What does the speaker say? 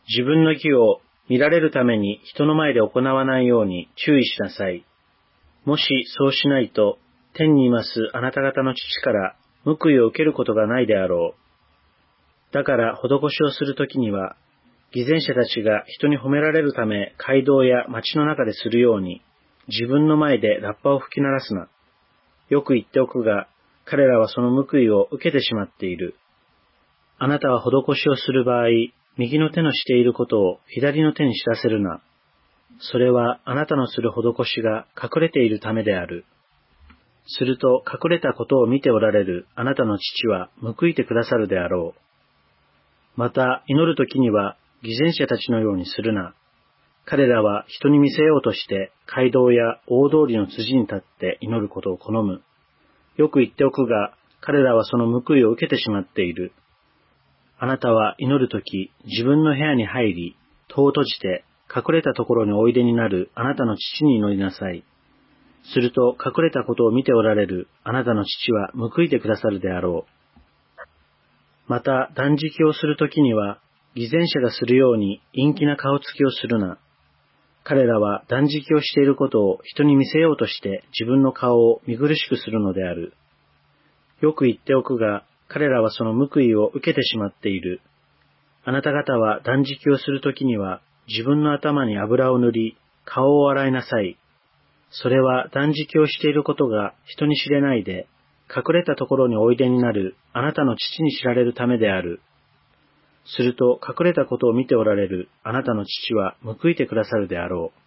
自分の義を見られるために人の前で行わないように注意しなさい。もしそうしないと、天にいますあなた方の父から報いを受けることがないであろう。だから施しをするときには、偽善者たちが人に褒められるため街道や街の中でするように、自分の前でラッパを吹き鳴らすな。よく言っておくが、彼らはその報いを受けてしまっている。あなたは施しをする場合、右の手のしていることを左の手に知らせるな。それはあなたのする施しが隠れているためである。すると隠れたことを見ておられるあなたの父は報いてくださるであろう。また祈るときには偽善者たちのようにするな。彼らは人に見せようとして街道や大通りの辻に立って祈ることを好む。よく言っておくが、彼らはその報いを受けてしまっている。あなたは祈るとき、自分の部屋に入り、戸を閉じて隠れたところにおいでになるあなたの父に祈りなさい。すると隠れたことを見ておられるあなたの父は報いてくださるであろう。また断食をするときには、偽善者がするように陰気な顔つきをするな。彼らは断食をしていることを人に見せようとして自分の顔を見苦しくするのである。よく言っておくが、彼らはその報いを受けてしまっている。あなた方は断食をするときには、自分の頭に油を塗り、顔を洗いなさい。それは断食をしていることが人に知れないで、隠れたところにおいでになるあなたの父に知られるためである。すると隠れたことを見ておられるあなたの父は報いてくださるであろう。